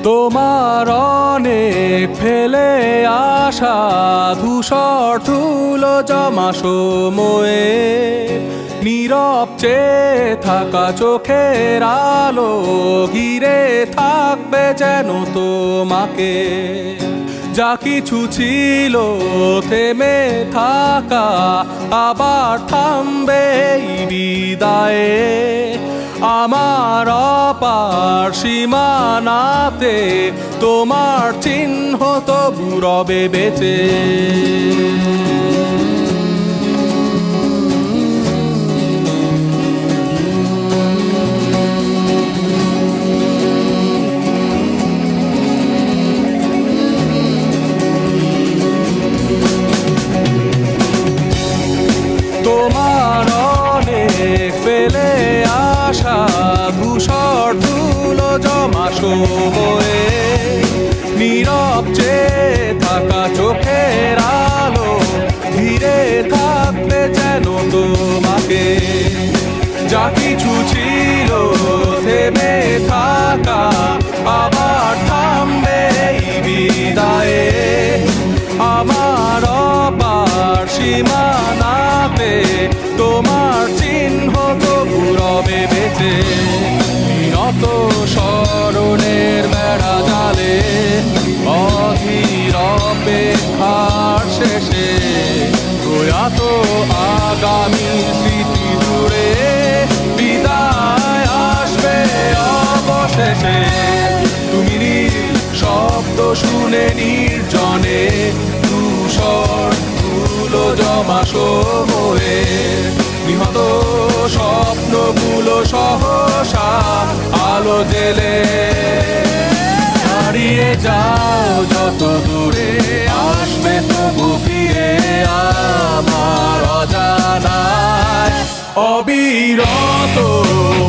তোমার অনেক ফেলে আসা ধূসর ধুলো জমা সময়ে নীরব চেয়ে থাকা চোখের আলো ঘিরে থাকবে যেন তোমাকে। যা কিছু ছিল থেমে থাকা আবার থামবে এই বিদায়ে। আমার অপার সীমানাতে তোমার চিহ্ন তবু রবে বেঁচে। তোমার অনেক ফেলে আসা ধূসর ধুলো জমা সময়ে নীরব চেয়ে থাকা চোখের আলো ধীরে থাকবে যেন তোমাকে। যা কিছু ছিল থেমে থাকা আবার থামবে এই বিদায়ে। আমার অপার সীমানাতে তোমার চিহ্ন তবু রবে বেঁচে। বিনত স্মরণের বেড়া জালে অধীর অপেক্ষার শেষে প্রয়াত আগামী স্মৃতি জুড়ে বিদায় আসবে অবশেষে। তুমি শব্দ শুনে নির্জনে ধূসর ধুলো জমা সময়ে নিহত স্বপ্নগুলো সহসা আলো জেলে হারিয়ে যাও যত দূরে আসবে তবু ফিরে আমার অজানায় অবিরত